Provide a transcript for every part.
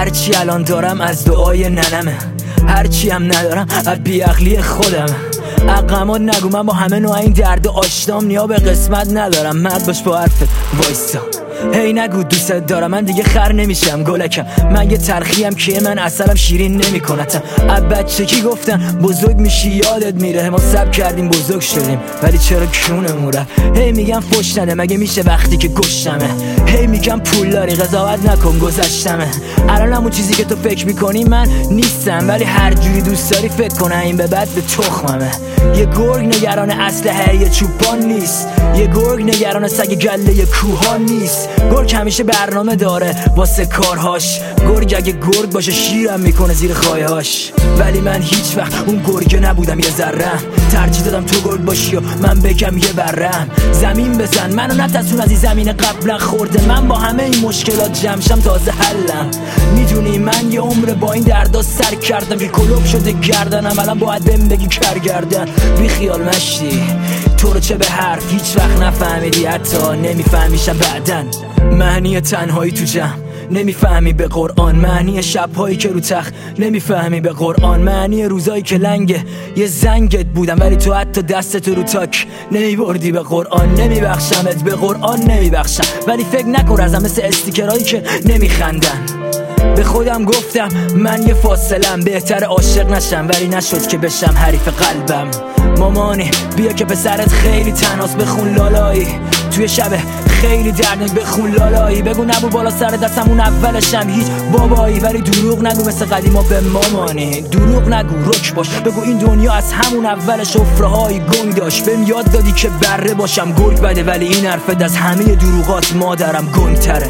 هرچی الان دارم از دعای ننمه، هرچی هم ندارم از بیعقلی خودمه. اقاما نگو من با همه نوع این درد آشنام، نیا به قسمت ندارم، مرد باش با حرفت وایسا. هی نگو دوست دارم، من دیگه خر نمیشم گلکم، من یه تلخیم که من اصلم شیرین نمیکنتم. از بچگی گفتن بزرگ میشی یادت میره، ما سب کردیم بزرگ شدیم ولی چرا کونمون رفت. هی میگم فش نده مگه میشه وقتی که گشتمه، هی میگم پول داری قضاوت نکن گذشتمه. الان همون چیزی که تو فکر میکنی من نیستم، ولی هر جوری دوست داری فکر کن این به بعد به تخممه. یه گرگ نگران اسلحه یه چوپان نیست، یه گرگ نگران سگ گله کوهان نیست. گرگ همیشه برنامه داره واسه کارهاش، گرگ اگه گرگ باشه شیرم میکنه زیر خایهاش. ولی من هیچ وقت اون گرگه نبودم یه ذره، ترجیح دادم تو گرگ باشی و من بگم یه برم. زمین بزن منو نترسون از این زمین قبلا خورده، من با همه این مشکلات جمشم تازه حلم. میدونی من یه عمر با این دردا سر کردم که کلوب شده گردنم، الان باید بهم بگی کرگردن. بی خیال مشتی تو رو چه به حرف هیچ وقت نفهمیدی، حتی نمیفهمیشم بعدن. معنی تنهایی تو جمع نمیفهمی به قرآن، معنی شبهایی که رو تخت نمیفهمی به قرآن، معنی روزایی که لنگه یه زنگت بودم ولی تو حتی دستتو رو تاک نمیبردی به قرآن. نمیبخشمت به قرآن نمیبخشم، ولی فکر نکن ازم مثل استیکرایی که نمیخندن. به خودم گفتم من یه فاصلم، بهتر عاشق نشم ولی نشد که بشم حریف قلبم. مامانی بیا که پسرت خیلی تنهاست، بخون لالایی توی شب خیلی دردناک، بخون لالایی. بگو نبو بالا سر دستم اون اولشم هیچ بابایی، ولی دروغ نگو مثل قدیما به مامانی. دروغ نگو رک باش، بگو این دنیا از همون اولش حفره‌های گنگ داشت. بهم یاد دادی که بره باشم گرگ بده، ولی این حرفت از همه دروغات مادرم گنگ‌تره.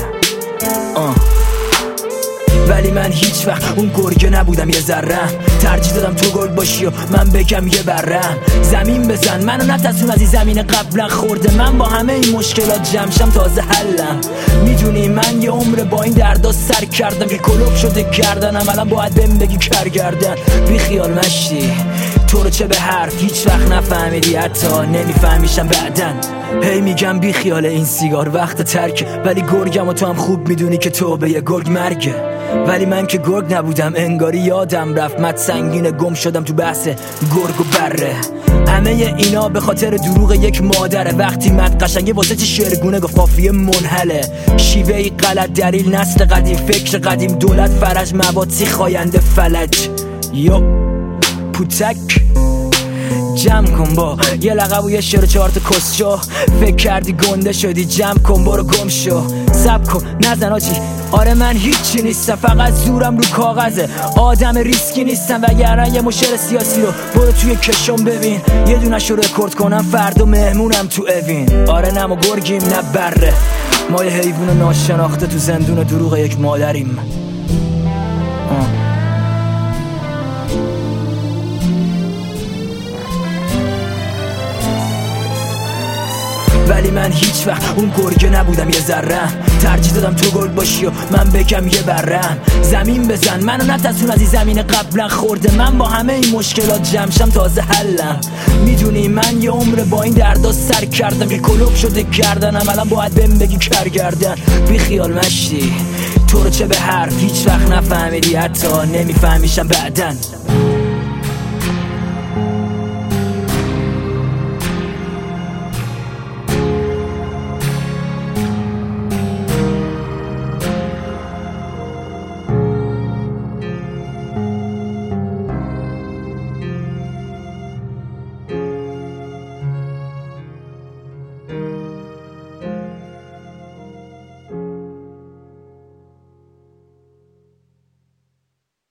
ولی من هیچ وقت اون گرگه نبودم یه ذره، ترجیح دادم تو گرگ باشی و من بگم یه برم. زمین بزن منو نترسون از این زمین قبلا خورده، من با همه این مشکلات جمشم تازه حلم. میدونی من یه عمر با این دردا سر کردم که کلوب شده گردنم، الان باید بهم بگی کرگردن. بی خیال مشتی تو رو چه به حرف هیچ وقت نفهمیدی، حتی نمیفهمیشم بعدن. هی میگم بی خیال این سیگار وقت ترک، ولی گرگم و تو هم خوب میدونی که تو به یه گرگ مرگه. ولی من که گرگ نبودم انگاری یادم رفت، مت سنگین گم شدم تو بحث گرگ و بره. همه اینا به خاطر دروغ یک مادره، وقتی مت قشنگه واسه چه شعرگونه گفت قافیه منحله. شیوهی غلط دلیل نسل قدیم فکر قدیم، دولت فرج موادی خاینده فلج. یو پوتک جمع کن با یه لقب و یه شعر و 4 تا کسشو، فکر کردی گنده شدی جمع کن برو گم شو. سب کن نزن آجی، آره من هیچی نیستم فقط زورم رو کاغذه، آدم ریسکی نیستم وگرنه یه مشعر سیاسی رو برو توی کشم ببین، یه دونش رو رکورد کنم فردا مهمونم تو اوین. آره نه ما گرگیم نه بره، ما یه حیوان ناشناخته تو زندون دروغ یک مادریم. ولی من هیچ وقت اون گرگه نبودم یه ذره، ترجیح دادم تو گرگ باشی و من بگم یه برم. زمین بزن منو نترسون از این زمین قبلا خورده، من با همه این مشکلات جمشم تازه حلم. میدونی من یه عمر با این دردا سر کردم که کلوب شده گردنم، الان باید بهم بگی کرگردن. بی خیال مشتی تو رو چه به حرف هیچ وقت نفهمیدی، حتی نمیفهمیشم بعدن.